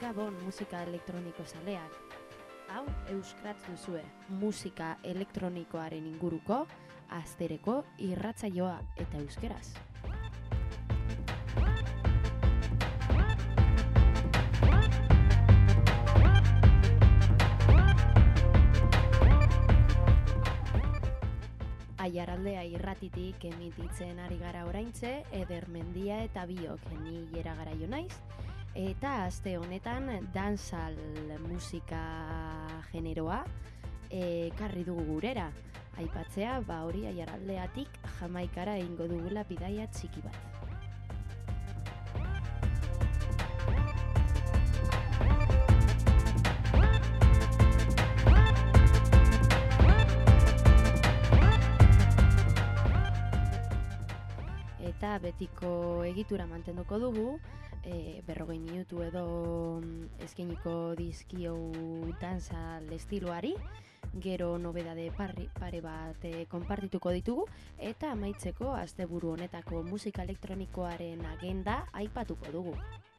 Gabon musika elektroniko zaleak. Hau euskratz duzue, musika elektronikoaren inguruko, aztereko irratsaioa eta euskeraz. Aiaraldea irratitik emititzen ari gara oraintze, Eder Mendia eta biok ni Jera Garaio naiz. Eta aste honetan dancehall musika generoa ekarri dugu gurera. Aipatzea, hori Aiaraldeatik Jamaikara egingo dugula bidaia txiki bat. Eta betiko egitura mantenduko dugu, 40 minutu edo eskainiko dizkio dancehall estiloari, gero nobedade pare bat konpartituko ditugu, eta amaitzeko asteburu honetako musika elektronikoaren agenda aipatuko dugu.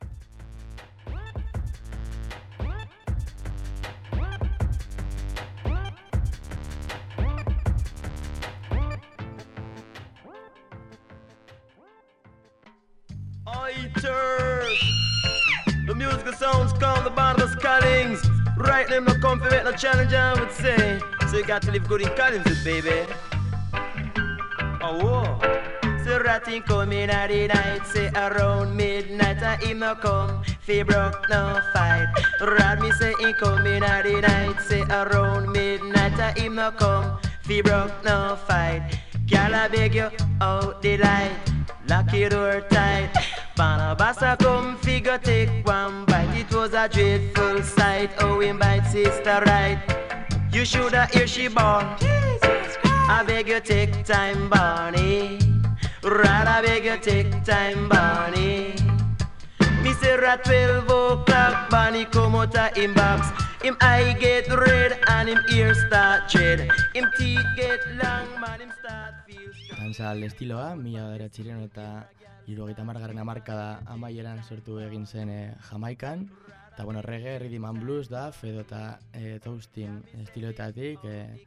The musical sounds called the Barnabas Collins. Right them no come for make no challenge, I would say. So you got to live good in Collins, baby. Oh, whoa. So ratting coming at the night, say around midnight, and him no come, fi broke no fight. Rat me say he coming at the night, say around midnight, and him no come, fi broke no fight. Girl, I beg you out the light, lock your door tight. Barnabas come figure take one bite. It was a dreadful sight. Oh, him bite sister right. You shoulda hear she born. I beg you take time, Barney. Rat, I beg you take time, Barney. Me say rat 12 o'clock, Barney come out of him box. Him eye get red and him ear start dread. Him teeth get long, man, him start feel strong. Dancehall estiloa, 1900 eta 70garren hamarkada amaieran sortu egin zen Jamaikan. Eta bueno, reggae, rhythm and blues da, Fedo eta Toastin estiloetatik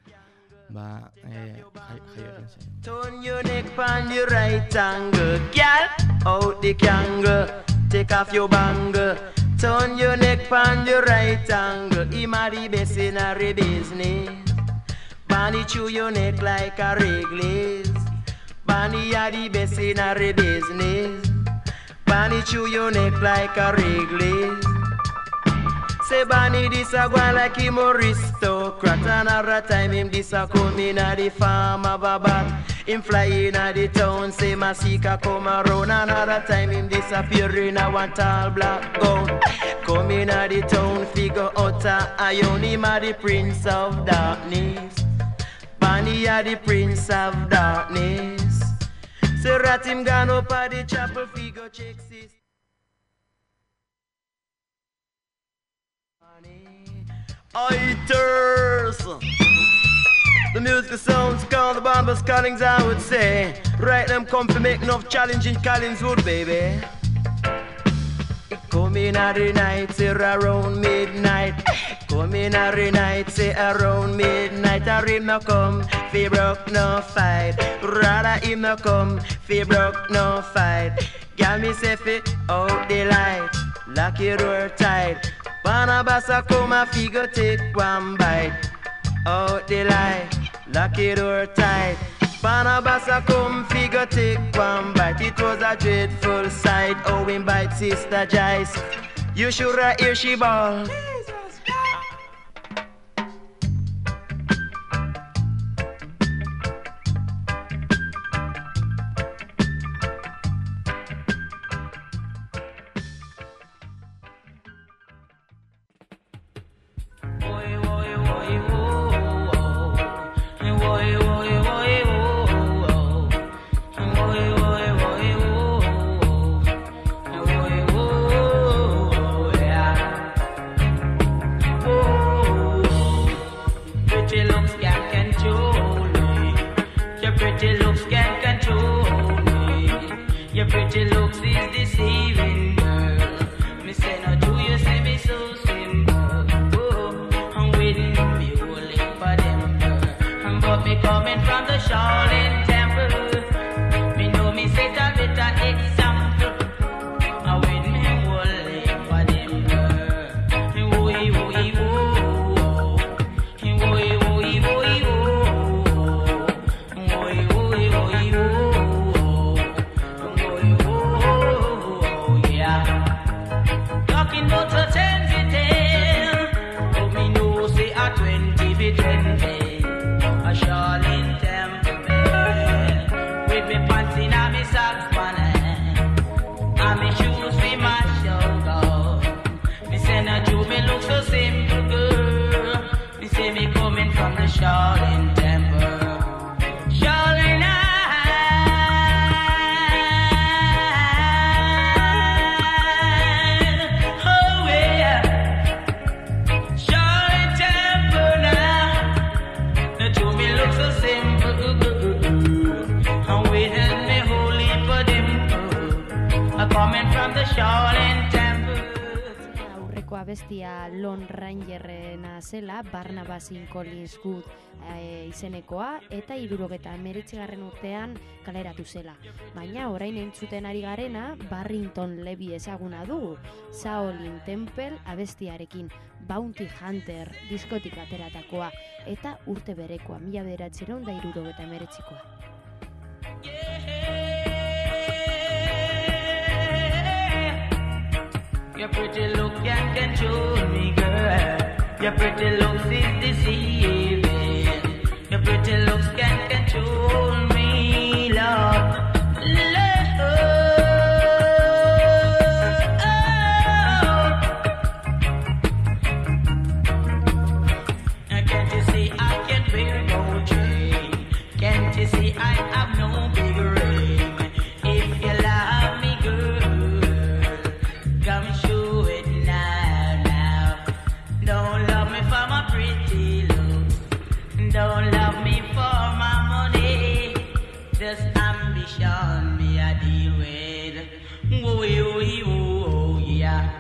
jai egin zen. Turn your neck pan the right angle, girl, out the kangle, take off your bangle. Turn your neck pan the right angle, him a the best in a business. Bunny chew your neck like a Wrigley's. Bunny a the best in a business. Bunny chew your neck like a Wrigley's. Say Bunny this a go like him aristocrat. Another time him this a come in a the farm of a bat. Him fly in a the town, say Masika come around. Another time him disappear in a one tall black gown. Come in a the town, figure out a iron. Him a the prince of darkness. Bunny a the prince of darkness. Say rat him gone up at the chapel, figure check sis. Oiters. The musical sounds called the Barnabas Collins, I would say. Right them come to make enough challenging Collingswood, baby. Come in every night, say around midnight. Come in every night, say around midnight. A him no come, fi broke no fight. Rather him no come, fi broke no fight. Girl me say fi out the light, lock your door tight. Barnabas a come a figure take one bite. Out the light, lock your door tight. Barnabas a come figure take one bite. It was a dreadful sight. Oh, him bite sister Jice. You should hear she bawl. Shaolin Temple. Shaolin coming from the Shaolin Temple. Aurreko abestia Lone Rangerrena zela, Barnabas Collins Good izenekoa, eta 79. urtean kaleratu zela. Baina orain entzuten ari garena, Barrington Levy ezaguna dugu, Shaolin Temple abestiarekin, Bounty Hunter diskotik ateratakoa, eta urte berekoa, 1979koa. Your pretty look can control me, girl. Your pretty looks is deceiving. Your pretty looks can control me, Lord. Can't you see I can bear no chain? Can't you see I have no big ring? If you love me, girl, come show it now. Don't love me for my pretty looks. Don't love me for my money. This ambition me I deal with. Oh, yeah.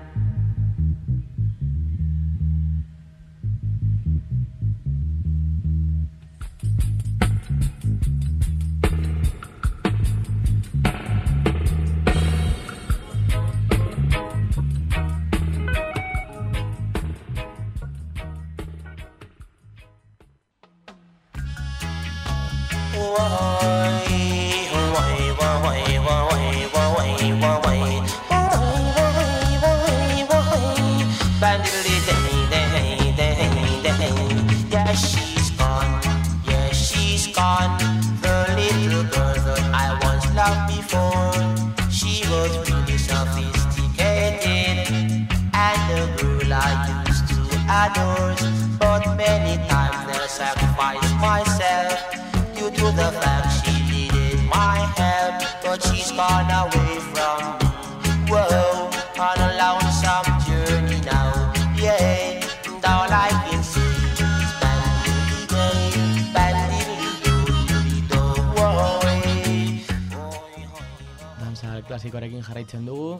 Yeah, she's gone. The little girl that I once loved before, she was really sophisticated, and the girl I used to adore. But many times I sacrificed myself due to the fact she needed my help. But she's gone away from me. Whoa, on a lonesome journey now. Yeah, and all I can say is dansa klasikoarekin jarraitzen dugu,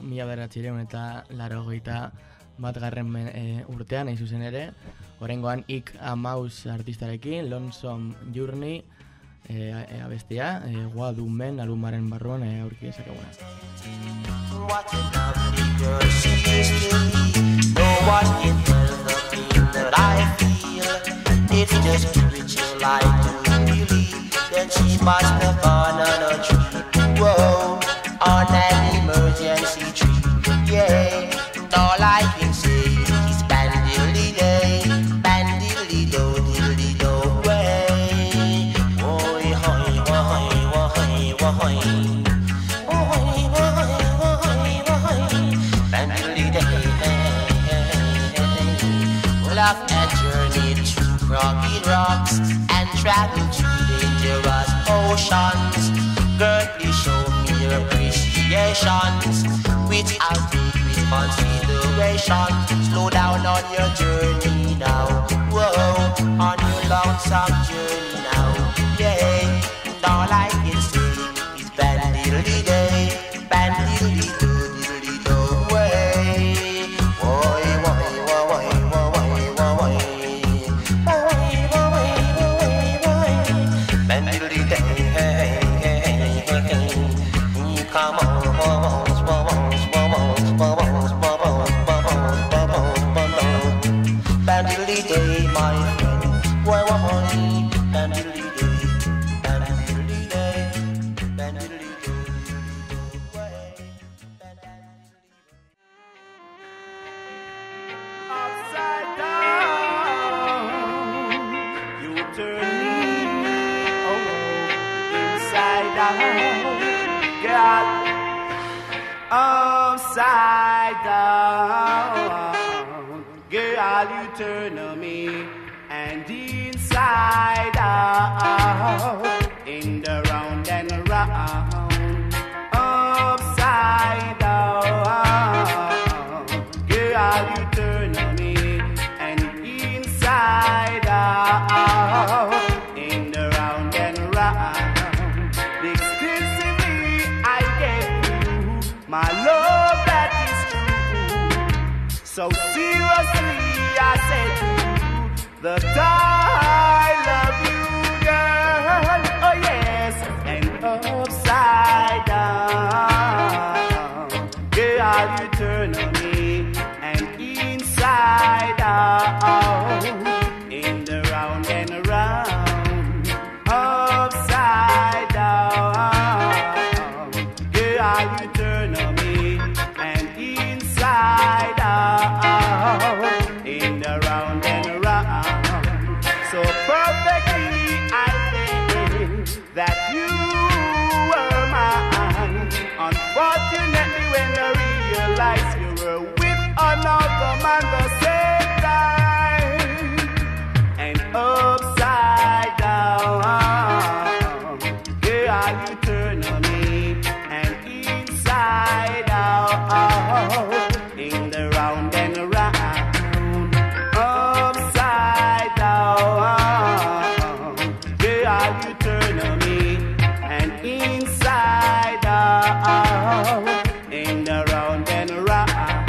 1981 urtean, hain zuzen ere, oraingoan Ik a Mouse artistarekin, Lonesome Journey abestia, Wadu Men albumaren barruan aurki dezakeguna. What a lovely girl she is to me. No one can tell the pain that I feel. It's just spiritual, I do believe that she must have gone on a trip. Whoa, on an emergency trip. Yeah, and all I can say is bandily-day, bandily-do, diddly-do, way. Woy, hoy, woy, woy, woy. Love and journey through crooked rocks and travel through dangerous oceans. Girl, please show me your appreciations without taking consideration. Slow down on your journey now. Whoa, on your lonesome journey now. Yeah, and all I can say is bandily-day, bandily-do, diddly-do, way. Woy, woy, woy, woy, woy, woy. Woy, woy, woy, woy. Bandily-day, hey, hey, hey, hey. Come on, bubbles, bubbles, bubbles, bubbles, bubbles, bubbles, bubbles, bubbles. Bandily-day, my friend. Woy, woy, bandily-day, bandily-day, bandily-day, way. Upside down, you turn me, oh, inside out, girl. Upside down, girl, you turn me, and inside. inside out, in the round and round, upside down. Girl, you turn on me, and inside out, in the round and round. Exclusively I gave you my love that is true. So seriously I said to you that I love you, girl. Oh yes, and upside down. Girl, you turn on me, and inside out, in the round and round, upside down. Girl, you turn on me, and inside out, in the round and round. So perfectly I think that you were mine. Unfortunately, when I realized you were with another man the same time, and upside down, girl, you turn on me, and inside out, in the round and round, upside down, girl, you turn on me, and inside out, in the round and round.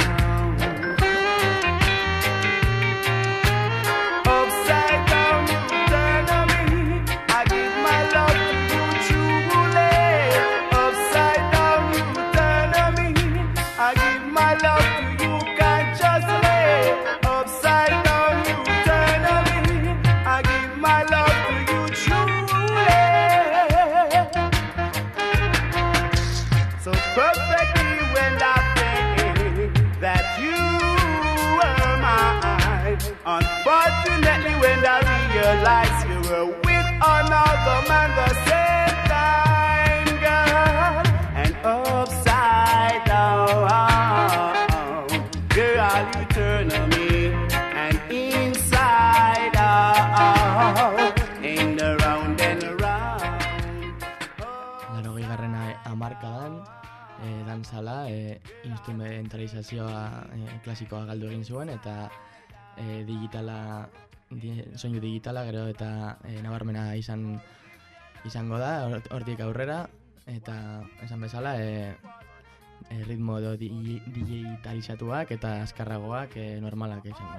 Upside down, you turn on me, I give my love to you truly. Upside down, you turn on me, I give my love to you consciously. Upside down, you turn on me, I give my love to you truly. So perfectly when I think that you were mine. Unfortunately, when I realized you were with another man the same time, girl, and upside down, girl, you turn on me, and inside out, in the round and round. Garrena hamarkadan, dantzala, instrumentalizazioa klasikoa galdu egin zuen, eta digitala, soinu digitala gero eta nabarmena izango da, hortik aurrera, eta esan bezala, ritmo edo digitalizatuak eta azkarragoak normalak izango.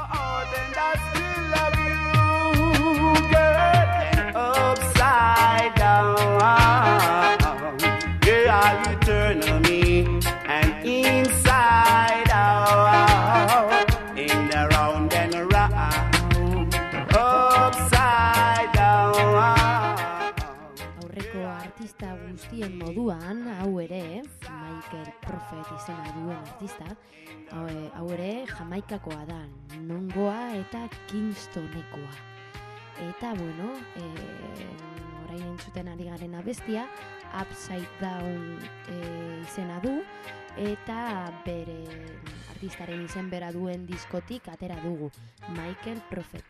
Upside down, girl, you turn on me, and inside out, in the round and round, upside down. Aurreko artista guztien moduan, hau ere, Michael Prophet izena duen artista, hau ere Jamaikakoa da, nongoa eta Kingstonekoa. Eta, bueno, orain entzuten ari garen abestia, Upside Down izena du, eta bere artistaren izen bera duen diskotik atera dugu, Michael Prophet,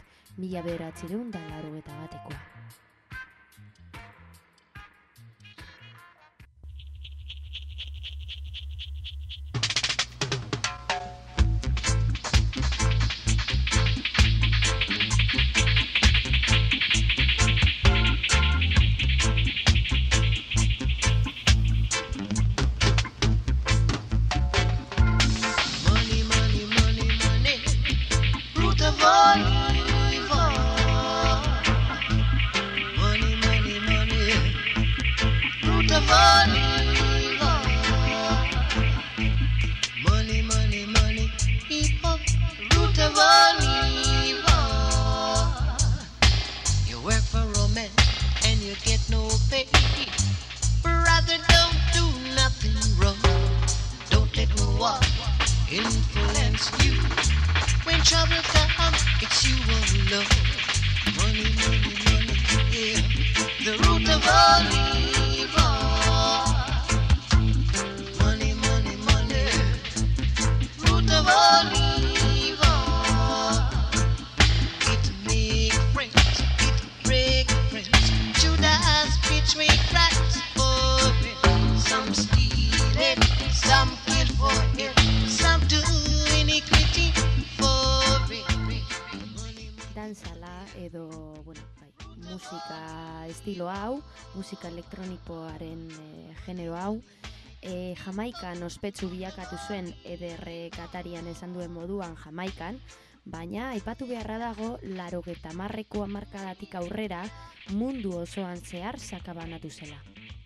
1981. Influence you when trouble comes, it's you alone. Money, money, money, yeah, the root of all evil. Money, money, money, root of all evil. It makes friends musika estilo hau, musika elektronikoaren genero hau, Jamaikan ospetsu bilakatu zuen Eder Katarian esan duen moduan Jamaikan, baina aipatu beharra dago 80ko hamarkadatik aurrera mundu osoan zehar sakabanatu zela.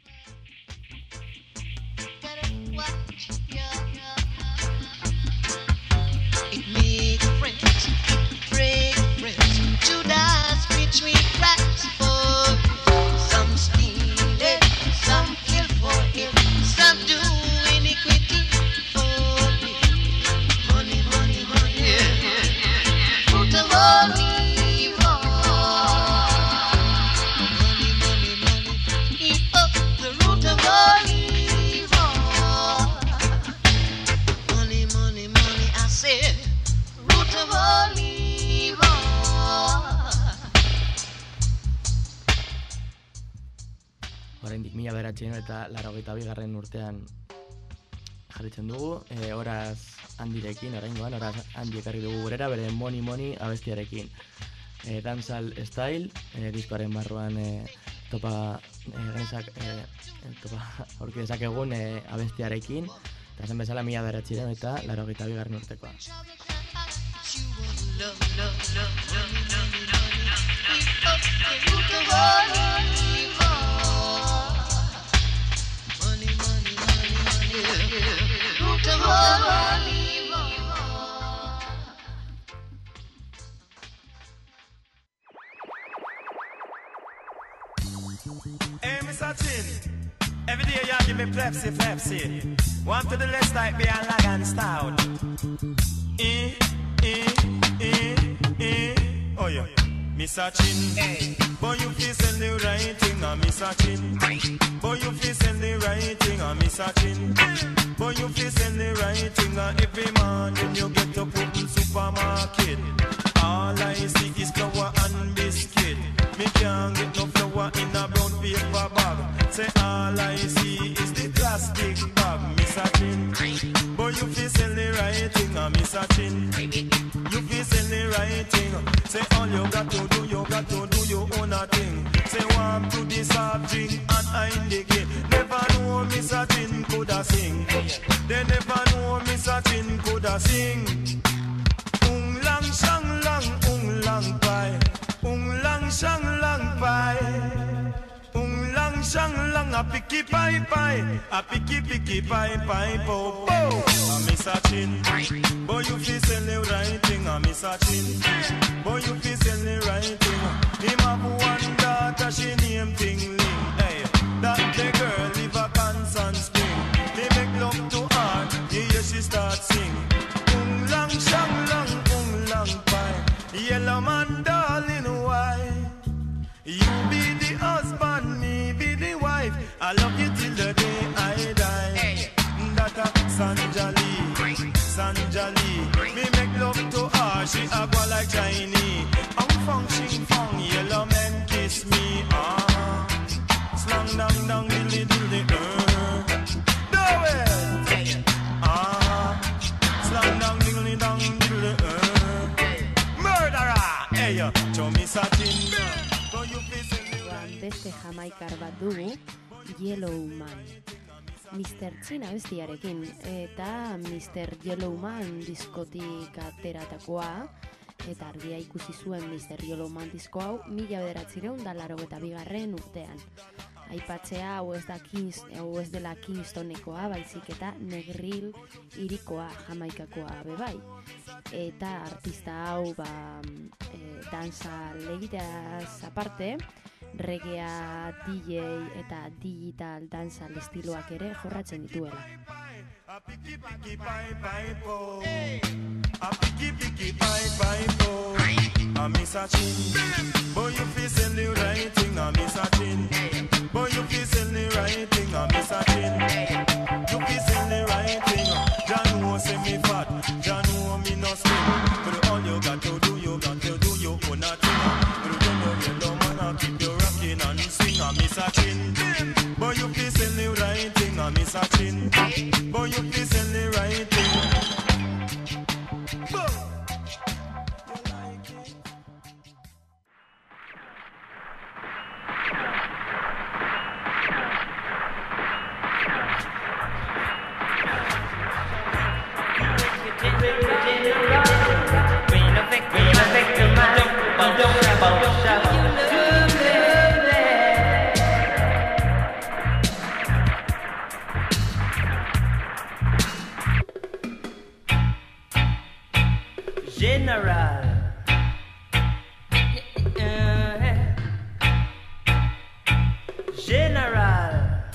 It make friends, break friends, to dance between cracks for some steal it, some kill for it, some do iniquity for it. Money, money, money, root of all evil. Money, money, money, eat up the root of all evil. Money, money, money, I said, root of all evil. Oraindik 1982 urtean jarritzen dugu, horaz handirekin, oraingoan, horaz handi ekarri dugu gurera, bere Money Money abestiarekin. Dancehall Style, diskoaren barruan topa aurki dezakegun abestiarekin, eta zen bezala 1982 urtekoa. Hey, Mr. Chin, every day you give me Pepsi, Pepsi. One to the left side behind Lagan Stout. Oh yeah, Mr. Chin. Hey. Boy, you feel send the right thing, Mr. Chin. Boy, you feel send the right thing, Mr. Chin. Boy, you feel send the right thing, every morning you get up open supermarket. All I see is flour and biscuit. Me can't get no flour in a brown paper bag. Say all I see is the plastic bag, Mr. Chin. Boy, you feel sell the right thing, Mr. Chin. You feel sell the right thing. Say all you got to do your own thing. Say warm to the soft drink and I indicate. Never know Mr. Chin coulda sing. They never know Mr. Chin coulda sing. Lang shang lang pai. Shang lang pai. Lang shang lang a picky pai pai. A picky pai pai po po. Mr. Chin. Boy, you feel sell the right thing, Mr. Chin. Boy, you feel sell the right thing. Him have one daughter, she name Ting Ling. Hey, that the girl live a Constant Spring. They make love to her, you hear she start sing. Lang shang lang pai. Yellow man darling, why? You be the husband, me be the wife. I love you till the day I die. Hey. That a Sanjali. Me make love to her, she a go like Chinese. I'm function fong, yellow man kiss me. Slang dang dang dilly dilly. Do it. Slang dang dilly dang dilly. Murderer. Hey, show me satin. Beste jamaikar bat dugu, Yellow Man. Mr. Chin abestiarekin, eta Mr. Yellow Man diskotik ateratakoa, eta argia ikusi zuen Mr. Yellow Man disko hau 1982 urtean. Aipatzea hau ez dela Kingstonekoa, baizik eta Negril hirikoa, Jamaikakoa bebai. Eta artista hau danza legiteaz aparte, reggaea, DJ eta digital danza estiloak ere jorratzen dituela. A picky pai pai po. A picky pai pai po. A Mr. Chin. Boy, you feel send the right thing, Mr. Chin. Boy, you feel send the right thing, Mr. Chin. You feel send the right thing. Jah know say me fat, Jah know me no slim. But all you got to do your own thing. But you don't know yellow man, keep you rocking and sing, Mr. Chin. Boy, you feel send the right thing, Mr. Chin. Boy, you feel send the right thing. General. General.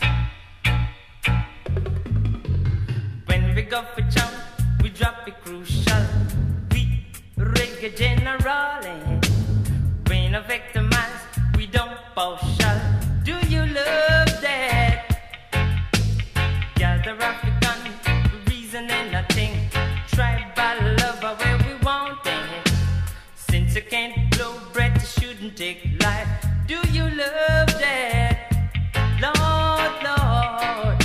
When we go for jump, we drop it crucial. We reggae general. When I victimize, we don't partial. Do you love that? Gather African, reason and nothing. Tribal lover where we want it. Since you can't blow breath, you shouldn't take life. Do you love that? Lord, Lord,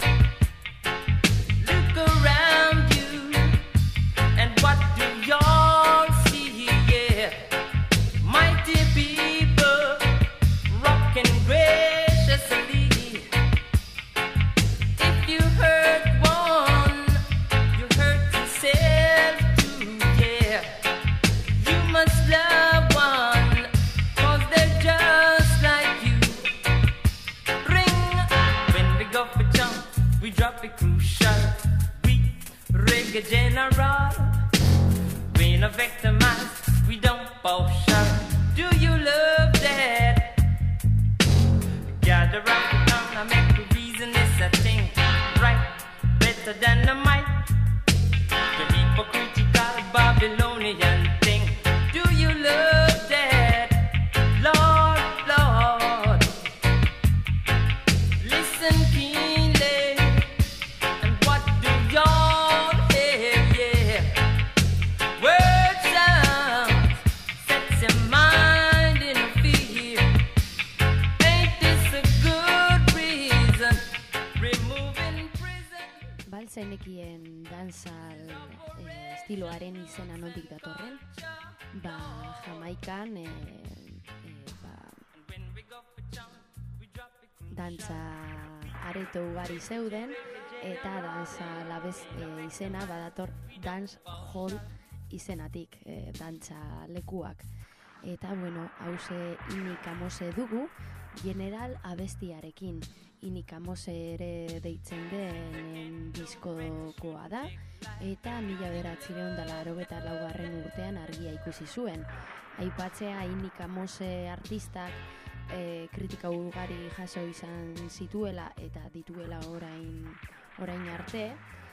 look around you, and what do y'all see? Yeah, mighty people rocking graciously. If you hurt one, you hurt yourself too. Yeah, you must love one, 'cause they're just like you. Go for jump, we drop it crucial. We reggae general. We no victimize, we don't partial. Do you love that? Gather up the tongue, I make the reason it's a thing. Right, better than the might. The hypocritical Babylonian thing. Do you love that? Lord, Lord, listen keenly, and what do y'all hear? Yeah, word sounds sets your mind in fear. Ain't this a good reason? Removing prison. Balzenekien dantzal estiloaren izena nondik datorren? Ba, Jamaikan dantza areto ugari zeuden, eta dantza izena badator dance hall izenatik, dantza lekuak. Eta, bueno, hause Inikamose dugu, general abestiarekin. Inikamose ere deitzen den diskokoa da, eta 1984 urtean argia ikusi zuen. Aipatzea Inikamose artistak kritika ugari jaso izan zituela eta dituela orain arte,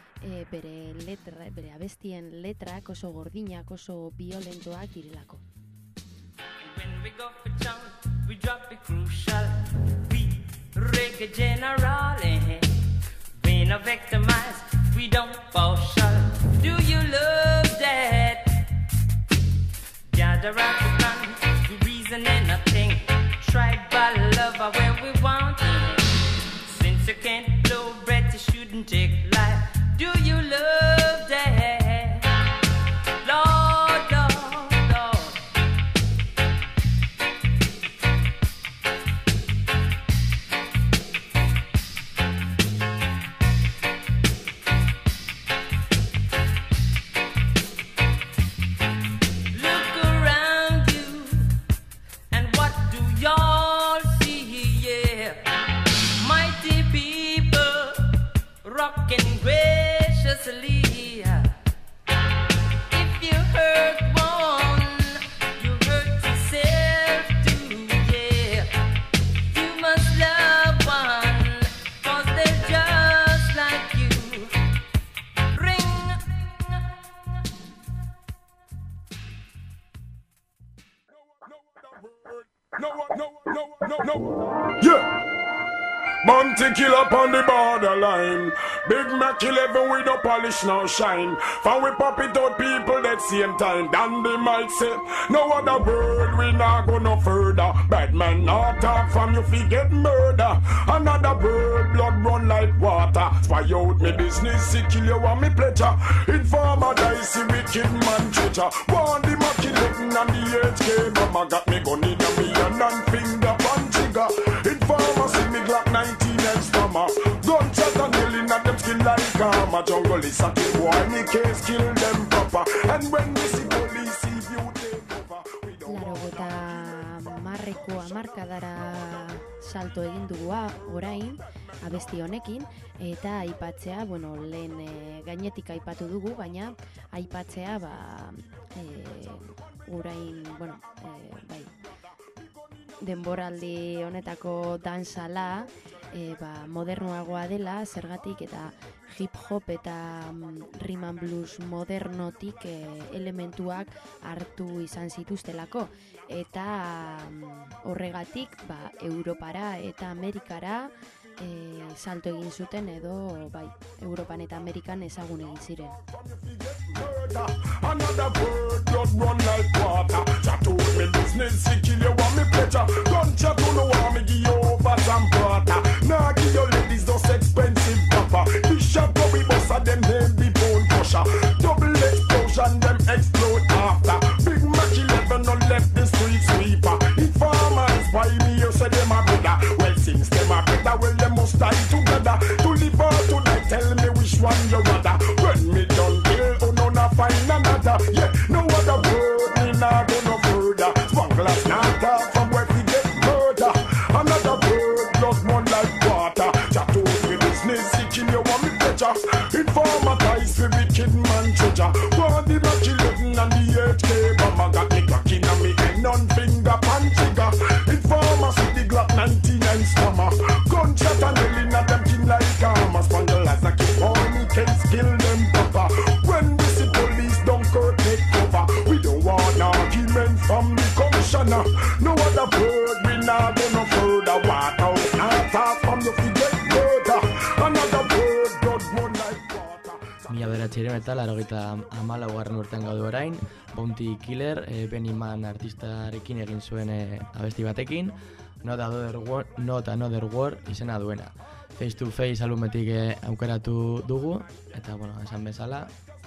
bere abestien letrak oso gordinak, oso violentoak direlako. When we go for jump, we drop it crucial. We reggae general. We no victimize, we don't partial. Do you love that? Gather up the gun, we reason and nothing. Tribal lover where we want it. Since you can't blow breath, you shouldn't take life. Do you love that? Lord, Lord, Lord. Look around you, and what do y'all see? Yeah, mighty people rocking graciously. If you hurt one, you hurt yourself too. Yeah, you must love one, 'cause they're just like you. Ring. No. Yeah. Bounty kill up on the borderline. Big Mac 11 with no polish, no shine. For we pop it out people that same time. Dan they might say, no other word, we not go no further. Bad man not talk from you fi get murder. Another bird, blood run like water. Spy out me business, see kill you and me pleasure. Informer dicey, wicked man traitor. Want the Mac 11 and the HK. Mama got me gun in a me and finger one trigger. Informer see me Glock 19 stammer. Gunshot and killing at them skin like armor. Jungle is a kill boy, any case kill them proper. And when we see police, if you take over, we don't want Marreko amarkadara salto egin dugu orain, abesti honekin, eta aipatzea, bueno, lehen gainetik aipatu dugu, baina aipatzea, orain, bueno, bai, denboraldi honetako dansala, modernoagoa dela, zergatik eta hip-hop eta rhythm and blues modernotik elementuak hartu izan zituztelako. Eta horregatik Europara eta Amerikara salto egin zuten edo bai, Europan eta Amerikan ezagun egin ziren. Another bird, blood run like water. Chat to me business, he kill you want me pleasure. Gun chat to no want me give you over some butter. Nah give your ladies those expensive copper. This shot go we bust at them name the bone crusher. Double explosion them explode after. Big Mac 11 no left the street sweeper. Informers buy me you say them a brother. Well since them a brother, well them must die together. To live or to die, tell me which one you rather. When me done kill, oh no na find another. Yeah, no other word, me nah go no further. Smugglers not off from where we get murder. Another word, blood run like water. Chat to me business, he kill you want me pleasure. Informer ties for wicked man treasure. Want the Mac 11 and the 8K bomber. Got me cracking on me head, none finger pan trigger. Informer see the Glock 99 stammer. Gunshot and yelling at them king like armor. Spangles a keep on me case kill them proper. When we see police Dunkirk take cover. We don't want argument from the commissioner. No other bird, we not go no further. Water out, not off from the figure murder. Another bird, blood run like water. 1984 urtean gaude orain, Bounty Killer, Benny Man artistarekin egin zuen abesti batekin, Not Another War izena duena. Face to Face albumetik aukeratu dugu, eta, bueno, esan bezala,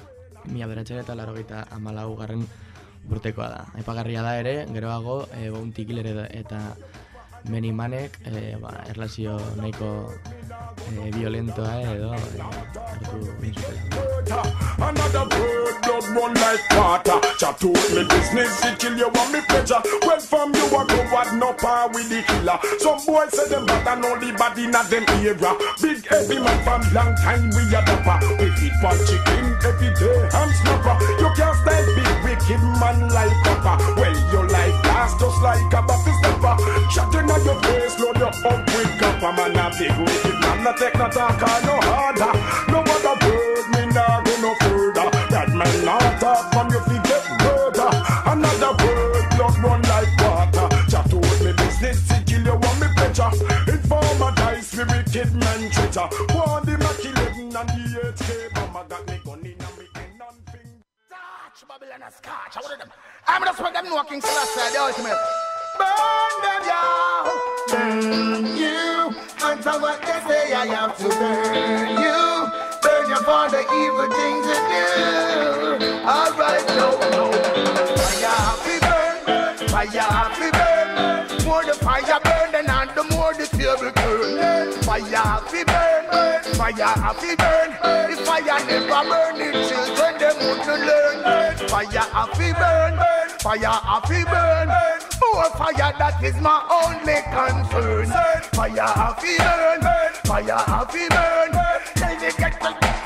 1984 urtekoa da. Aipagarria da ere, geroago, Bounty Killer eta Benny Manek, erlazio nahiko violentoa edo hartu egin zutela. Another bird, blood run like water. Chat to me business, he kill you want me pleasure. Well from you a go what no par with the killer. Some boys say them better know the body not them era. Big heavy man from long time we a dapper. We feed pan chicken every day and snapper. You can't style big wicked man like copper. Well your life lasts just like a buffy stepper. Shot in your face, load you up with copper. Man a big wicked man, not take no talk or no harder. No other bird, me nah go no further. That man not talk from you fi get murder. Another bird, blood run like water. Chat to me business, he kill you want me pleasure. Informer dice, me wicked man treasure. Want the Mac 11 and the 8K bomber. Got me gun in and me end on finger. Scotch, Babylon and Scotch, what of them? I'm just with them no King Selassie, the ultimate. Burn them, y'all. Burn you. Until what they say, I have to burn you. Burn you for the evil things you do. Alright, no. Fire happy burn. Fire happy burn. More the fire burn, and the more the table turn. Fire happy burn. Fire happy burn. If fire never burn, the children them wouldn't learn. Fire happy burn. Fire happy burn. More fire, that is my only concern. Fire happy burn. Fire happy burn. Tell me get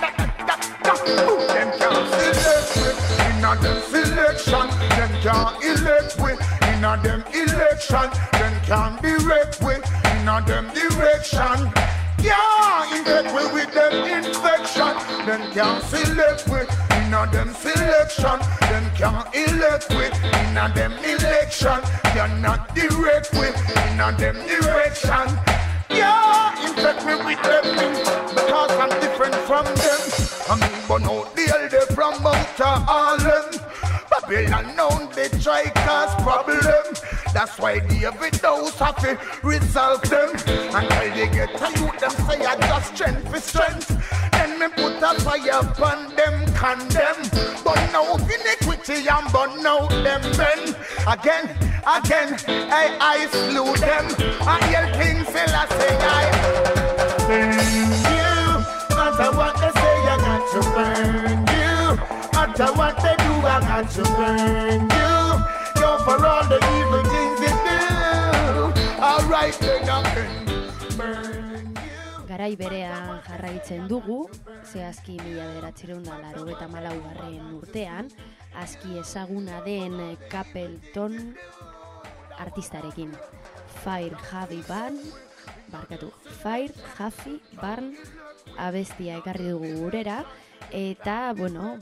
them can't select with inna them selection. Them can't elect with inna them election. Them can't direct with inna them direction. Yeah, infect with them infection. Them can't select with inna them selection. Them can't elect with inna them election. Cannot direct with inna them direction. Yeah, infect me with them because I'm different from them. I'm even out the elder from Mount Harlem. Babylon known they try cause problem. That's why David knows how to resolve them. Until they get to you, them say I just strength for strength. Then me put a fire upon them, condemn. But now iniquity and burn out them men. Again, I slew them. I hear King Selassie, I burn you. No matter what they say, I got to burn you. No matter what they do, I got to burn you. Go for all the evil things you do. Alright then again. Burn you. Garai berean jarraitzen dugu, zehazki 1984 urtean, aski ezaguna den Capleton artistarekin. Fire Heavy Barn abestia ekarri dugu gurera, eta, bueno,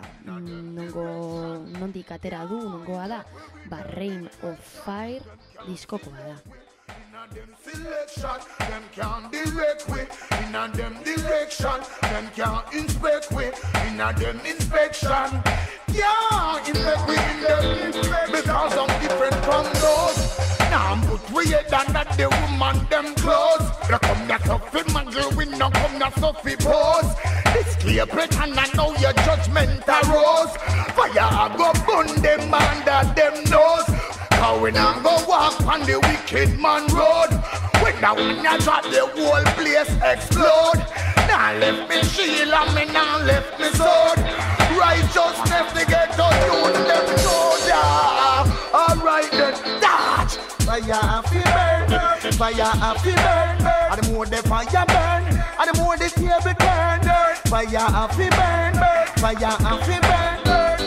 nondik atera du, nongoa da, Reign of Fire diskokoa da. Them selection, them can't direct we. Inna them direction, them can't inspect we. Inna them inspection, yeah, inspect we in them because I'm different from those. Now I'm put we head under the woman them clothes. They come that Sophie man girl, we no come that Sophie pose. This clear plate and I know your judgment arose. Fire I go burn them under them nose. How we not go walk on the wicked man road. When that one ya drop the whole place explode. Now left me shield and me now left me sword. Righteousness the ghetto tune them shoulder. Alright then, touch. Fire fi burn, fire fi burn. And the more the fire burn, and the more the table turn. Fire fi burn, fire fi burn.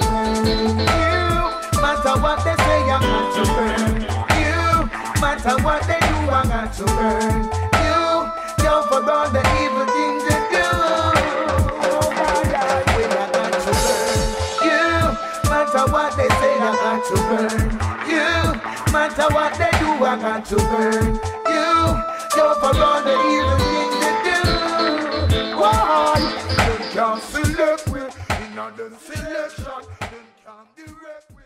Matter what they say, I got to burn you. Matter what they do, I got to burn you. Don't forget the evil things they do. Oh my God, we got to burn you. Matter what they say, I got to burn you. Matter what they do, I got to burn you. Don't forget the evil things they do. Why? They can't select me. In another selection, they can't direct me.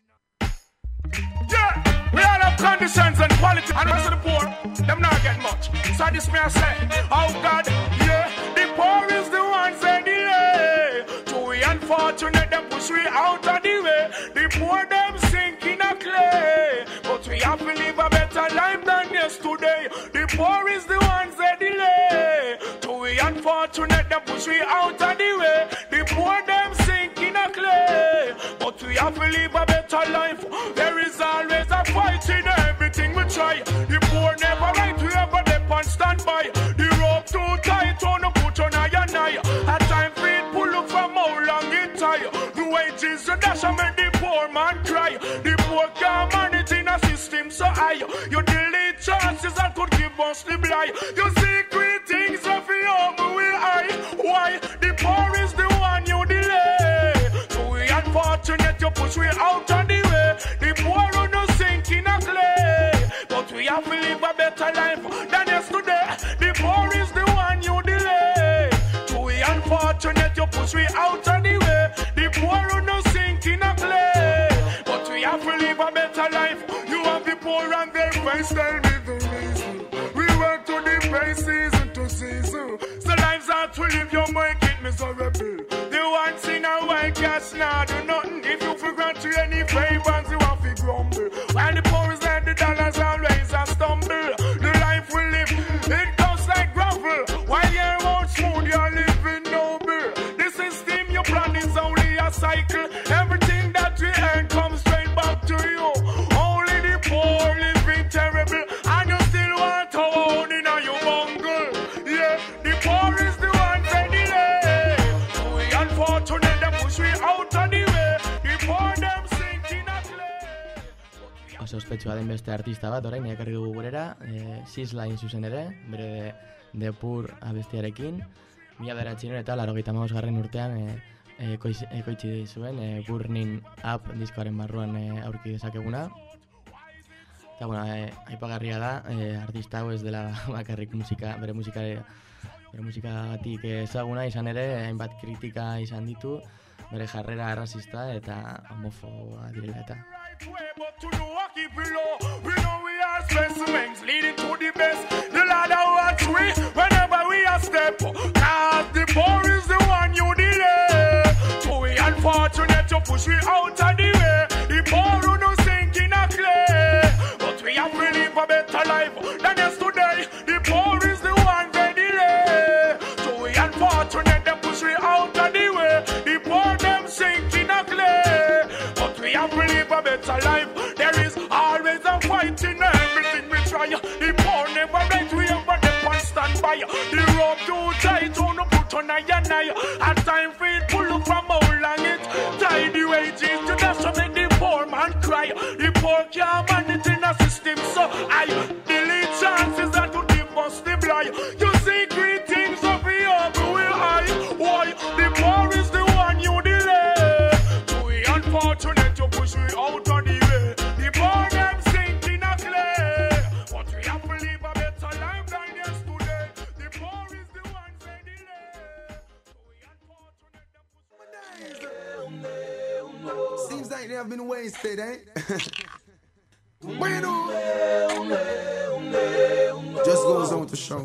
Yeah, we all have conditions and quality, and the rest of the poor, them not get much. So this me I say, oh God, yeah, the poor is the ones that delay. To we unfortunate, them push we out of the way. The poor them sink in a clay, but we have to live a better life than yesterday. The poor is the ones that delay. To we unfortunate, them push we out of the way. The poor them sink in a clay, but we have to live a better life. There is always a fight in everything we try. The poor never right, we ever dip and stand by. The rope too tight, on a put on a eye. A time for it, pull up from how long it tie. The wages you dash and make the poor man cry. The poor can't manage in a system so high. You delete chances that could give us the blight. You secret things of your will I. Why? The poor is the one you delay. So we unfortunate, you push we out on the way. The poor who no sink in a clay, but we have to live a better life than yesterday. The poor is the one you delay. So we unfortunate, you push we out on the way. The poor who no sink in a clay, but we have to live a better life. You have the poor and their face, tell me the reason. We work to the pay season to season. So lives are to live, you make it miserable. The ones in a white cash now do nothing. If you forgot to any favors, you have to grumble. While the poor is there, the dollars always a stumble. The life we live, it comes like gravel. While you're out smooth, you're living noble. The system you plan is only a cycle. Everything that we earn comes straight back to you. Only the poor living terrible, and you still want to own in a you bungle. Yeah, the poor is the one that delay. So we unfortunate, them push we out of the way. The poor them sink in a clay. Oso ospetsua den beste artista bat, orain ekarri dugu gurera, Sizzla zuzen ere, bere The Poor abestiarekin. 1985 urtean ekoitzi zuen Burning Up diskoaren barruan aurki dezakeguna. Eta bueno, aipagarria da, artista hau ez dela bakarrik bere musikagatik ezaguna izan ere, hainbat kritika izan ditu, bere jarrera arrazista eta homofoboa direla eta. We know we are specimens leading to the best. The ladder watch we whenever we are step. Cause the poor is the one you delay. So we unfortunate to push we out of the way. The poor who no sink in a clay, but we have to live a better life than yesterday. The poor is the one they delay. So we unfortunate to push we out of the way. The poor them sink in a clay, but we have to live a better life. There is always a fight in everything we try. unfortunate to push we out on the way. The poor them sink in a clay. But we have to live a better life than yesterday. The poor is the ones that delay. So we unfortunate. Seems like they have been wasted, eh? Bueno. Just goes on to show.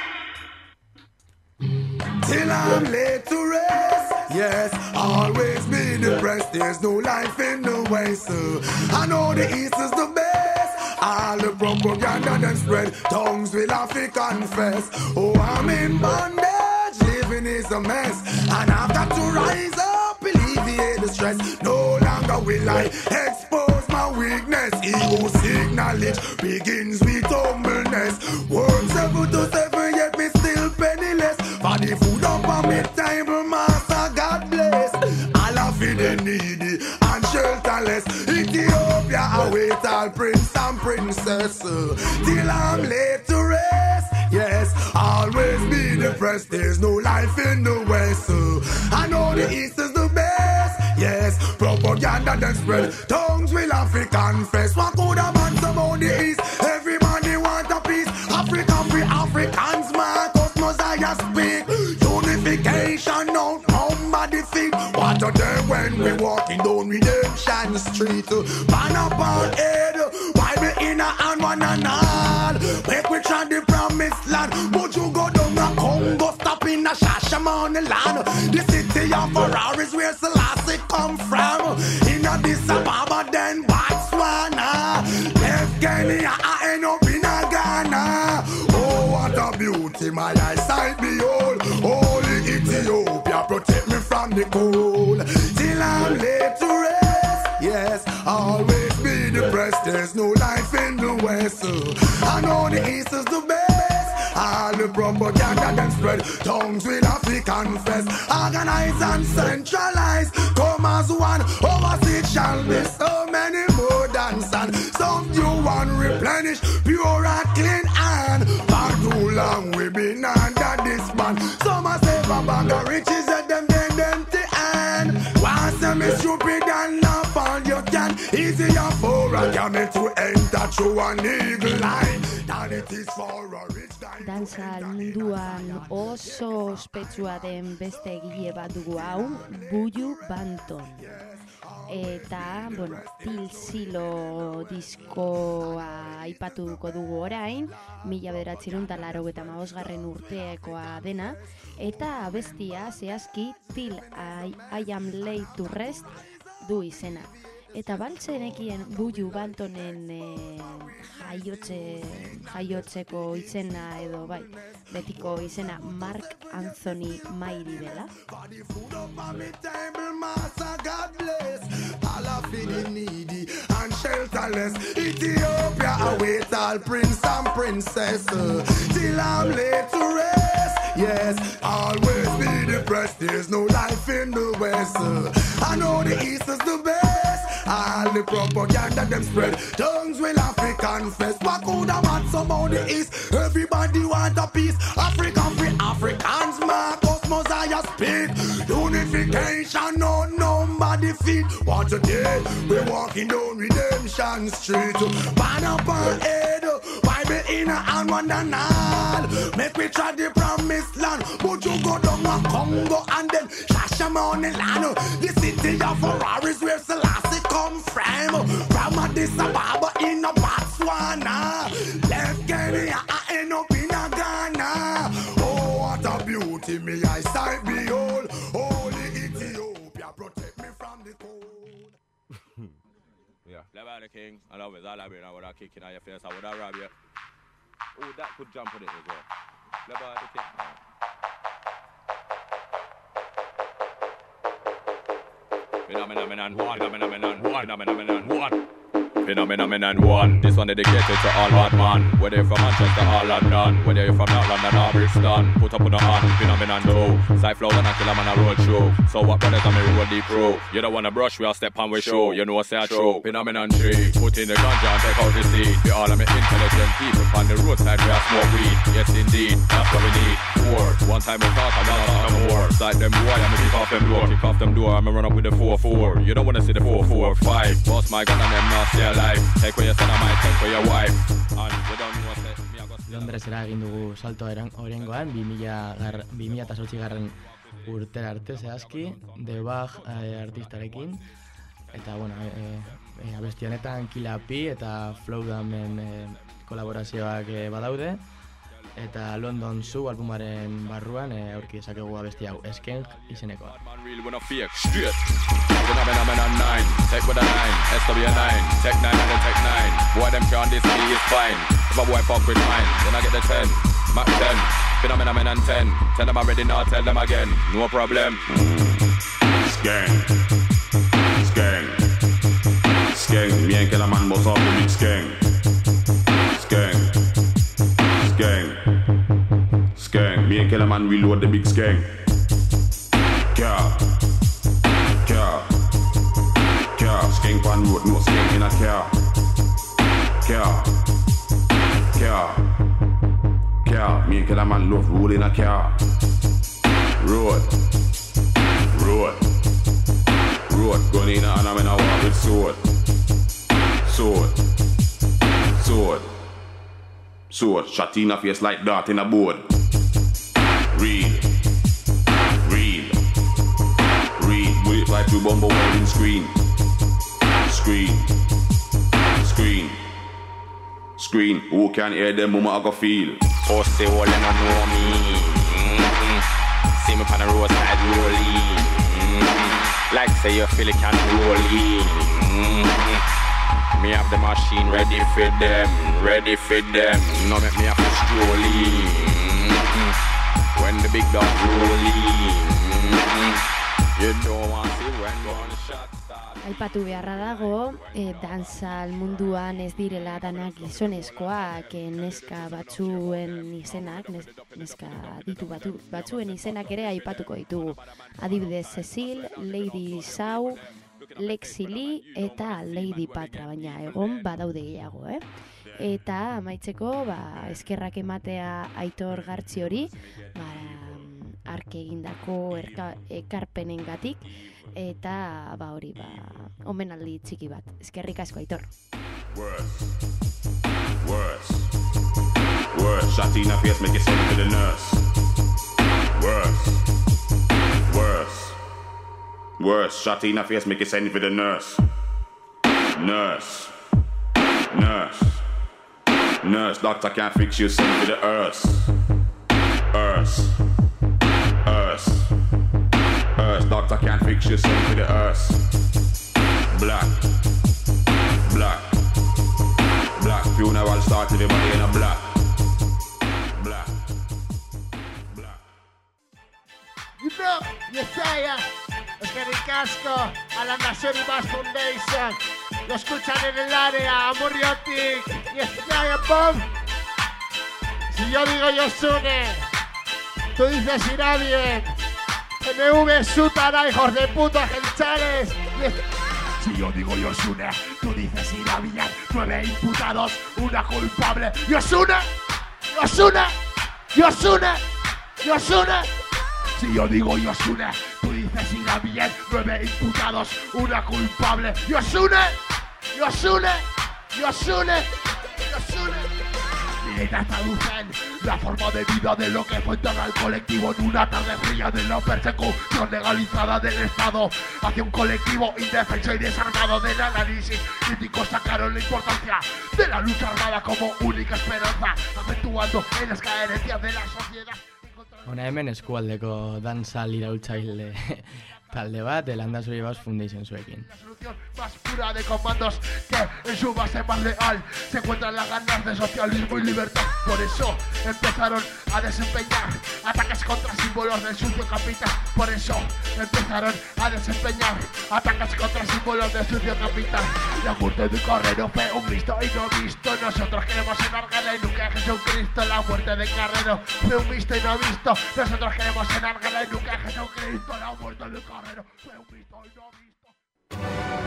Till I'm laid to rest. Yes, always be depressed. There's no life in the West. I know the East is the best. All the propaganda that spread, tongues will have to confess. Oh, I'm in bondage, living is a mess, and I've got to rise up, alleviate the stress. No longer will I expose my weakness. Ego acknowledge begins with humbleness. Work 7 to 7, yet me still penniless. For the food up on me table, master, God bless. All of the needy and shelterless. Ethiopia await all prince and princess. Till I'm laid to rest. Yes, always be depressed. There's no life in the West. I know the East is the best. Yes, propaganda that spread, tongues will have to confess. What could a man about the East? Everybody want a peace. Africa free Africans, Marcus Mosiah speak. Unification, no nobody feet. What a day when we walking down Redemption Street. Ban up our head, Bible in a hand, one and all. Make we try the promised land. But you go down the Congo, stop in a Shashamane land. The city of Ferraris where Selassie come from. In Addis Ababa, then Botswana. Left Kenya, I end up in a Ghana. Oh, what a beauty, my eyesight behold. Holy Ethiopia, protect me from the cold. Till I'm laid to rest. Yes, always be depressed. There's no life in the West. I know the East is the best. All the propaganda that spread, tongues will have to confess. Organize and centralize, come as one. Oversee it shall be so many more than sand. Some new one replenish, pure and clean and for too long we been under this man. Some a say for bag of riches at them empty hand. Once them is stupid and not all you can. Easier for a camel to enter through an eagle line than it is for a rich guy. Dansa munduan oso ospetsua den beste egile bat dugu hau, Buju Banton. Eta, bueno, Til Silo diskoa aipatuko dugu orain, 1985 urtekoa dena, eta bestia zehazki Till I Am Laid to Rest du izena. Eta baltzenekien Buju Bantonen jaiotzeko izena edo bai, betiko izena Mark Anthony Mairi dela. Ethiopia await all prince and princess. Till I'm laid to rest. Yes, always be depressed. There's no life in the West. I know the East is the best. All the propaganda them spread, tongues will have to confess. What could a man about the East? Everybody want a peace. Africa free Africans, Marcus Mosiah speak. Unification, no nobody feet. What a day, we walking down Redemption Street. Ban up our head, Bible in a hand, one and all. Make we try the promised land, but you go down a Congo and then Shashamane land. The city of Ferraris where Selassie come from Addis Ababa in a Botswana. Left Kenya, I end up in a Ghana. Oh, what a beauty, me eyesight behold. Holy Ethiopia, protect me from the cold. Yeah, never the king. I love it. I love it. I would have kicked in your face. I would have robbed you. Oh, that could jump on it as well. Never the king. Phenomenon one. Phenomenon one. This one dedicated to all bad man. Whether you're from Manchester or London, whether you're from North London or Brixton, put up on the hand. Phenomenon two. Cyflow and I kill a man a road show. So what brothers on me road deep pro. You don't wanna brush, we all step on we show. You know what's that true. Phenomenon three. Put in the ganja and take out the seed. We all are me intelligent people on the roadside. We are smoke weed. Yes indeed, that's what we need. Four. One time we talk, I'm not talking more. Side them boy, I'm kick off them door. Kick off them door, I'm run up with the 4-4. You don't wanna see the 4-4-5. Boss my gun and them not stay alive. Take where your son, I might take where your wife. And you don't know what's me, I got Londresera egin dugu salto orengoan, 2008 garren urtera arte zehazki, The Bug artistarekin. Eta, bueno, abesti honetan Killa P eta Flowdamen kolaborazioak badaude. Eta London Zoo albumaren barruan aurki dezakegu abesti hau, Skeng izenekoa. Real when I fake straight. Phenomenon 9, take with a 9, SW9, take 9 and then take 9. Boy them can't this me is fine. If a boy fuck with mine, then I get the 10, Mac 10. Phenomenon 10, tell them I'm ready now, tell them again, no problem. Skeng, skeng, skeng. Me and Killer Man boss off the big skeng. Skeng, skeng, skeng. Me and Killer Man reload the big skeng. Car, car, car. Skeng pan road, no skeng in a car. Car, car, car. Me and Killer Man love roll in a car. Road, road, road. Gun in a hand and I walk with sword. Sword, sword, sword. Shot in a face like dart in a board. Real, real, real. Bullet fly through bumble welding screen. Screen, screen, screen. Who can hear them mama I go feel? Pussy all you don't know me. See me on the roadside rolling. Like say you feel it can rolling. Me have the machine ready for them, ready for them. No make me have to strolling. When the big dog rolling. You don't want to see when one shot start. Aipatu beharra dago, dantzal munduan ez direla danak gizonezkoak, neska batzuen izenak, neska ditu batzuen izenak ere aipatuko ditugu. Adibidez Cecil, Lady Sau, Lexi Lee eta Lady Patra, baina egon badaude gehiago, Eta amaitzeko, eskerrak ematea Aitor Gartzi hori, arke egindako ekarpenengatik, eta hori, omenaldi txiki bat. Eskerrik asko, Aitor. Worse, worse, worse. Shot in a face, make you send to the nurse. Worse, worse, worse. Shot in a face, make you send for the nurse. Nurse, nurse, nurse. Doctor can't fix you, send for the hearse. Hearse, hearse, hearse. Doctor can't fix you, send for the hearse. Black, black, black. Funeral start everybody in a black. Black, black. You know, Yesaya, eskerrik asko a la Nation Bass Foundation. Lo escuchan en el área, Amurriotic, Yesaya Pop. Si yo digo Yosune, tú dices irá bien. MV Sutara, hijos de puta, genchales. Si yo digo Yosune, tú dices irá bien. 9 imputados, una culpable. Yosune, Yosune, Yosune, Yosune. Si yo digo Yosune, tú dices irá bien. 9 imputados, una culpable. Yosune, Yosune, Yosune, Yosune. Letras traducen la forma de vida de lo que fue entregar al colectivo en una tarde fría de la persecución legalizada del Estado hacia un colectivo indefenso y desarmado. Del análisis crítico sacaron la importancia de la lucha armada como única esperanza, acentuando en las carencias de la sociedad. Hona hemen eskualdeko dantzal iraultzaile talde bat, Landazuri Bass Foundation zuekin. La solución más pura de comandos que en su base más leal se encuentran las ganas de socialismo y libertad. Por eso empezaron a desempeñar ataques contra símbolos del sucio capital. Por eso empezaron a desempeñar ataques contra símbolos del sucio capital. La muerte de Carrero fue un visto y no visto. Nosotros queremos enargarla y nunca a Jesucristo. La muerte de Carrero fue un visto y no visto. Nosotros queremos enargarla y nunca a Jesucristo. La muerte de Carrero fue un visto y no visto.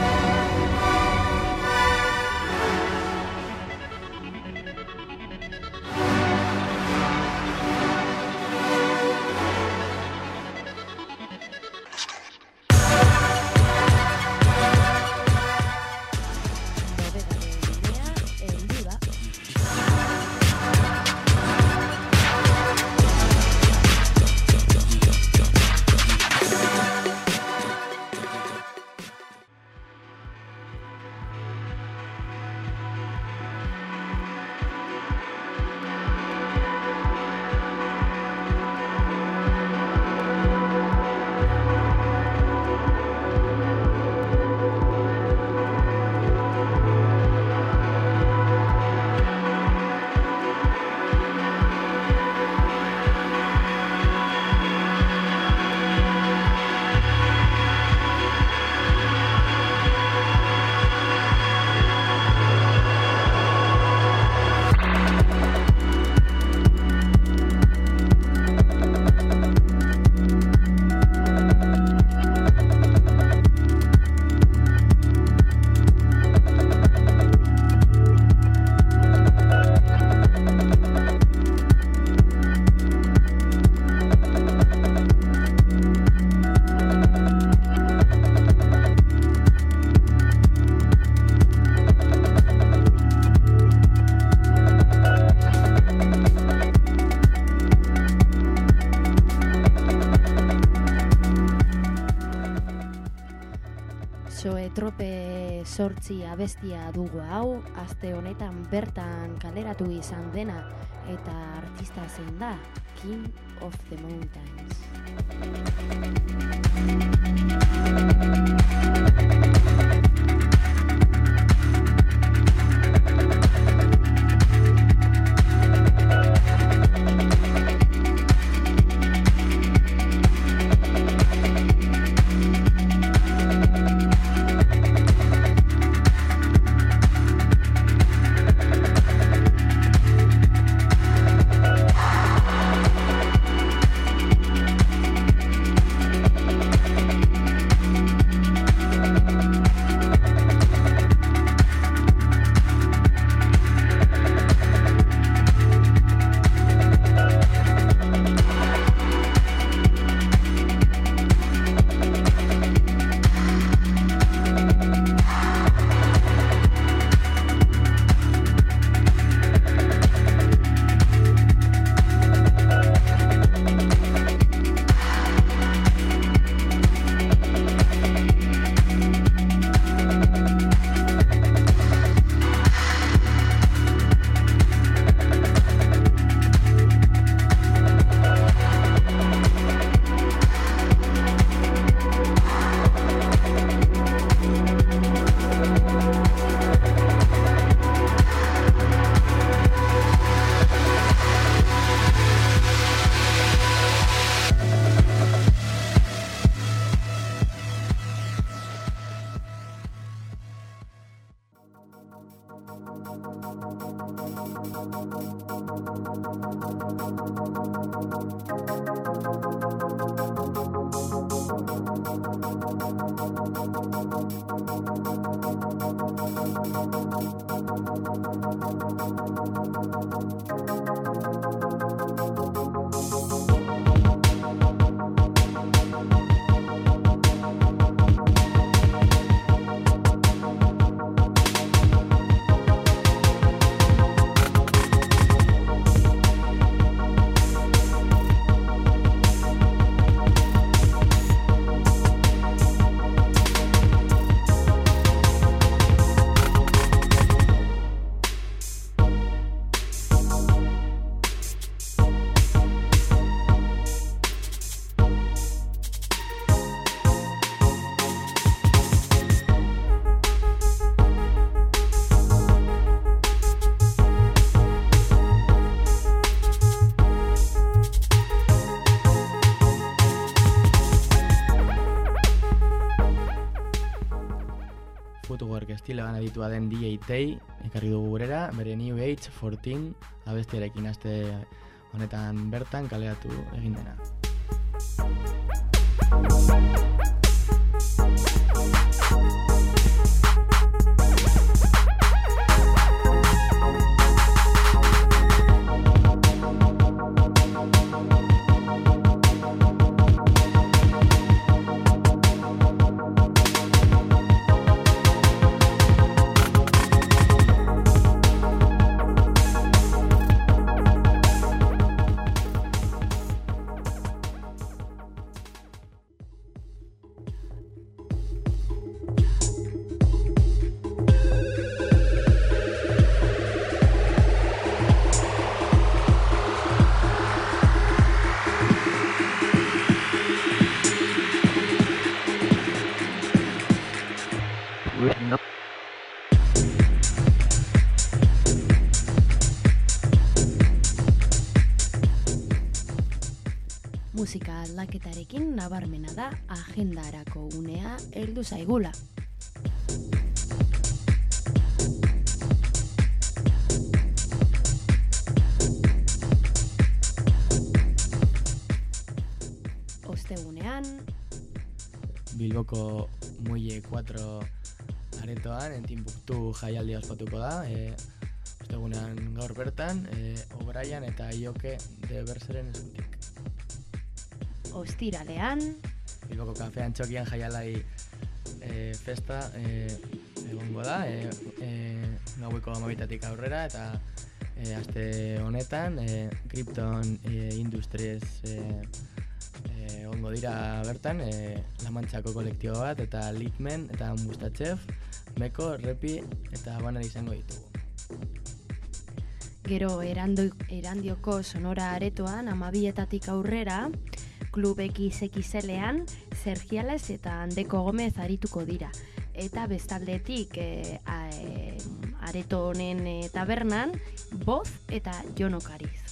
Trope sortzi abestia dugu hau, aste honetan bertan kaleratu izan dena eta artista zein da, King of the Mountains. footwork estiloan aditua den DJ Tay ekarri dugu gurera, bere New Age 14 abestiarekin aste honetan bertan kaleratu egin dena. Musika aldaketarekin nabarmena da agendarako unea heldu zaigula. Ostegunean Bilboko Muelle 4 aretoan en Timbuktu jaialdia ospatuko da. Ostegunean gaur bertan, O'Brien eta Ioke de Berseren eskutik. Ostiralean Bilboko kafean txokian jaialai festa egongo da, gaueko 12 aurrera eta aste honetan Krypton Industries egongo dira bertan, La Manchako kolektibo bat eta Litmen eta Mustatxef, Meko, Repi eta Banan izango ditugu. Gero Erandioko Sonora aretoan 12 aurrera Klub XXL-ean Sergiales eta Andeko Gomez arituko dira. Eta bestaldetik areto honen tabernan Boz eta Jon Okariz.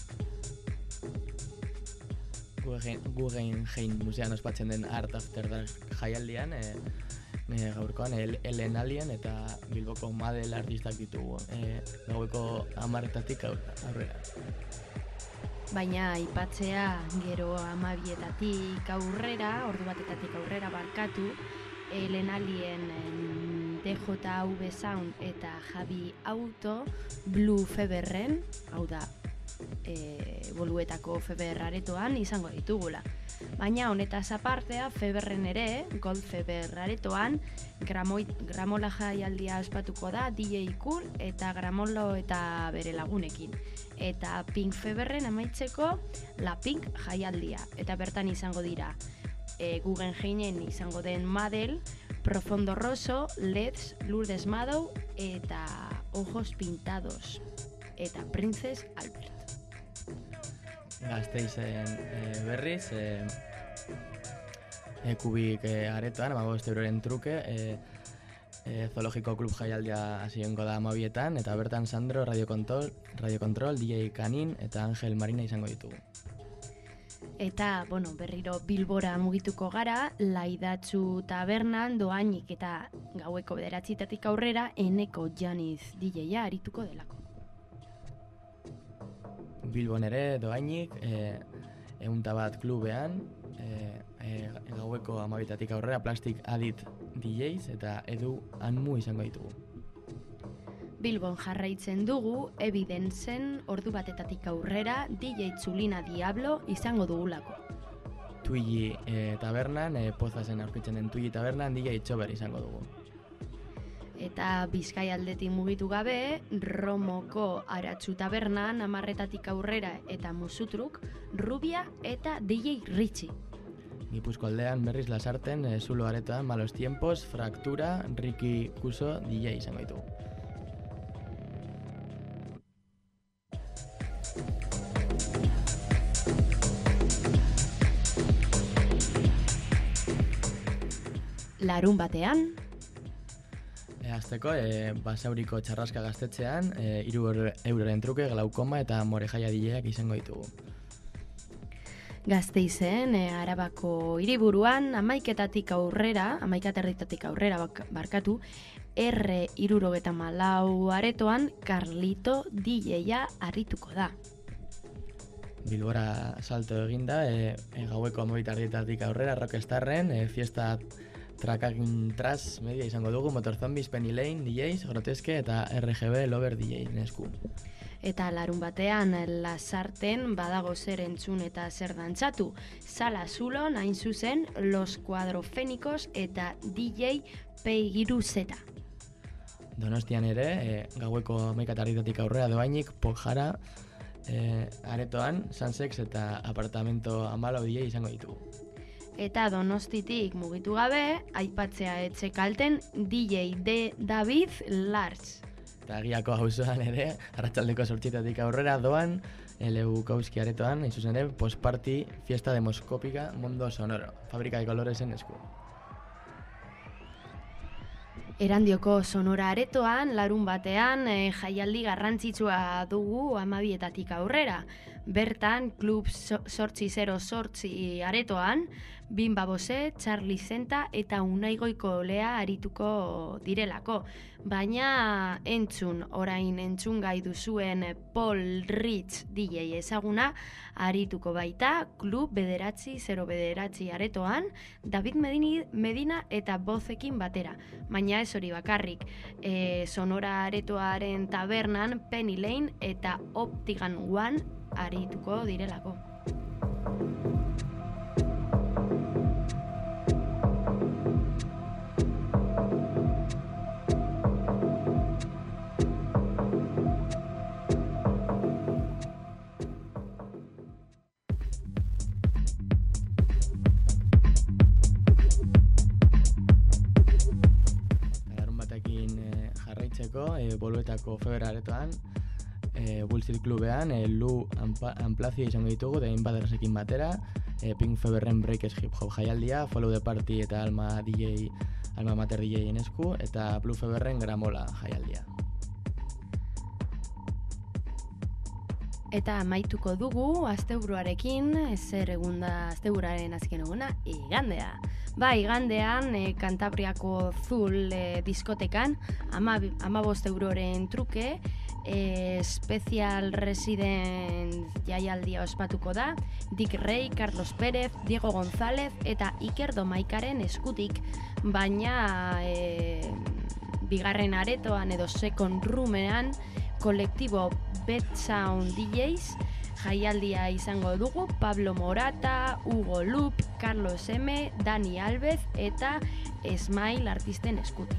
Guggenheim musean ospatzen den Art After Dark jaialdian gaurkoan Ellen Alien eta Bilboko Madel artistak ditugu gaueko 10 aurrera. Baina aipatzea gero 12 aurrera, ordu batetatik aurrera barkatu, Ellen Alien, DJV Sound eta Javi Auto Blue Feberren, hau da, boluetako Feber aretoan izango ditugula. Baina honetaz apartea, Feberren ere, Gold Feber aretoan, Gramola jaialdia ospatuko da, DJ Cool eta Gramolo eta bere lagunekin. Eta Pink Feberren amaitzeko La Pink jaialdia. Eta bertan izango dira Guggenheimenen izango den Madel, Profondo Rosso, Leds, Lourdes Madow eta Ojos Pintados eta Princess Albert. Gasteizen berriz Kubik aretoan 15 euroren truke Zoologiko Klub jaialdia hasiko da 12etan eta bertan Sandro, Radio Control, DJ Kanin eta Angel Marina izango ditugu. Eta, berriro Bilbora mugituko gara, Laidatzu tabernan doainik eta gaueko 9 aurrera Eneko Janiz DJ-a arituko delako. Bilbon ere doainik 101 klubean gaueko 12 aurrera Plastic Addict DJs eta Edu Anmu izango ditugu. Bilbon jarraitzen dugu, Evidenzen ordu batetatik aurrera DJ Txulina Diablo izango dugulako. Twilly tabernan, Pozasen aurkitzen den Twilly tabernan DJ Txober izango dugu. Eta Bizkai aldetik mugitu gabe, Romoko Aratsu tabernan 10 aurrera eta Musutruk, Rubia eta DJ Richie. Gipuzko aldean berriz Lasarten, Zulo aretoan Malos Tiempos, Fraktura, Ricky Kuso DJ izango ditugu. Larun batean Azteko, Basauriko Txarraska gaztetxean 3 euroren truke, Glaukoma eta Morejaia DJak izango ditugu. Gasteizen, Arabako hiriburuan, 11:00 aurrera, 11:30 aurrera barkatu, R64 aretoan Carlito DJ-a arituko da. Bilbora salto eginda, gaueko 12:00 aurrera Rockstarren, fiesta Trakakin Tras media izango dugu, Motor Zombies, Penny Lane, DJs, Groteske eta RGB Lover DJ esku. Eta larun batean Lasarten badago zer entzun eta zer dantzatu. Sala Zulon hain zuzen Los Cuadrofénicos eta DJ P3Z. Donostian ere, gaueko 11:00 aurrera doainik Pojara aretoan Sunsex eta Apartamento 14 DJ izango ditugu. Eta Donostitik mugitu gabe, aipatzea etxe kalten DJ David Lars. Eta Egiako auzoan ere, arratsaldeko 8:00 aurrera doan, Lebukowski aretoan, hain zuzen ere, postparty fiesta demoscópica Mundo Sonoro, Fábrica de Coloresen esku. Erandioko Sonora aretoan, larun batean, jaialdi garrantzitsua dugu 12:00 aurrera. Bertan, Klub 808 aretoan, Bimba Bose, Charlie Zenta eta Unai Goiko Lea arituko direlako. Baina orain entzun gai duzuen Paul Rich DJ ezaguna arituko baita Klub 909 aretoan, David Medina eta Bozekin batera. Baina ez hori bakarrik, Sonora aretoaren tabernan Penny Lane eta Optigan One arituko direlako. Larun batekin jarraitzeko, Boluetako Feber aretoan, Bullshit Klubean, Lu Amplazia izango ditugu, The Invadersekin batera, Pink Feberren Breakers Hip Hop jaialdia, Follow the Party eta Alma Mater DJ esku, eta Blue Feberren Gramola jaialdia. Eta amaituko dugu asteburuarekin, zer egun da asteburuaren azken eguna, igandea. Igandean, Kantabriako Zul diskotekan, 15 euroren truke, Special Resident jaialdia ospatuko da, Dick Rey, Carlos Pérez, Diego González eta Iker Domaikaren eskutik, baina bigarren aretoan edo second roomean kolektibo Bad Sound DJs jaialdia izango dugu, Pablo Morata, Hugo Loop, Carlos M, Dani Alvez eta Smile artisten eskutik.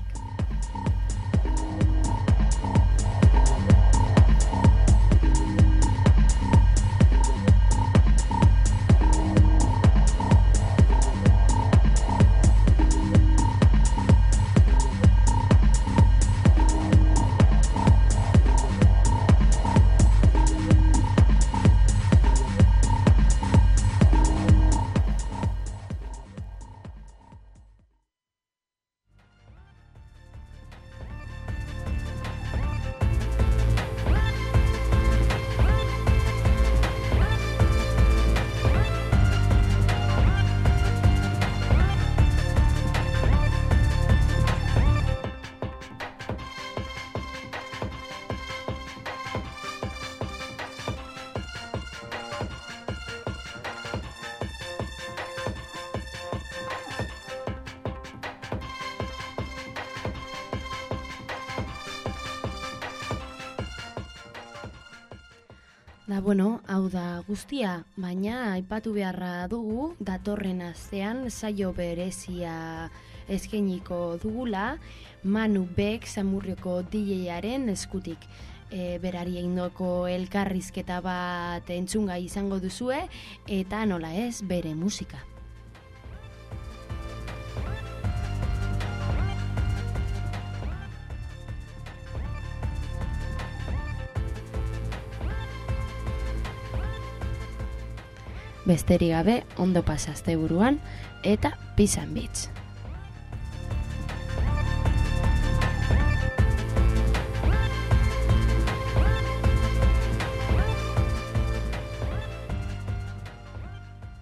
Hau da guztia, baina aipatu beharra dugu datorren astean saio berezia eskainiko dugula Manu Beck Samurrioko DJ-aren eskutik. Berari egindako elkarrizketa bat entzungai izango duzue eta nola ez bere musika. Besterik gabe, ondo pasa asteburuan eta peace and beats.